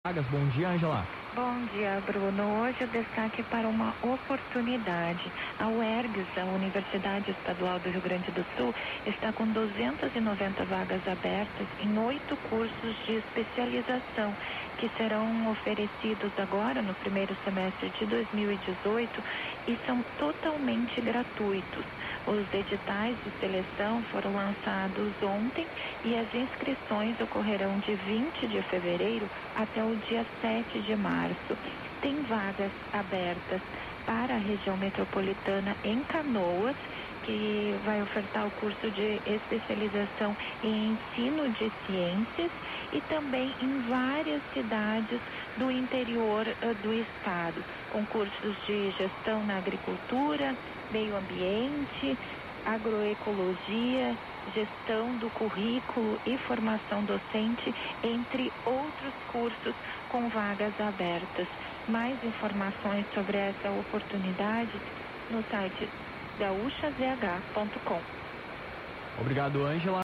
Bom dia, Ângela. Bom dia, Bruno. Hoje o destaque para uma oportunidade. A UERGS, a Universidade Estadual do Rio Grande do Sul, está com 290 vagas abertas em 8 cursos de especialização que serão oferecidos agora no primeiro semestre de 2018 e são totalmente gratuitos. Os editais de seleção foram lançados ontem e as inscrições ocorrerão de 20 de fevereiro até o dia 7 de março. Tem vagas abertas para a região metropolitana em Canoas, que vai ofertar o curso de especialização em ensino de ciências, e também em várias cidades do interior do estado, com cursos de gestão na agricultura, meio ambiente, agroecologia, gestão do currículo e formação docente, entre outros cursos com vagas abertas. Mais informações sobre essa oportunidade no site gaúchazh.com. Obrigado, Ângela.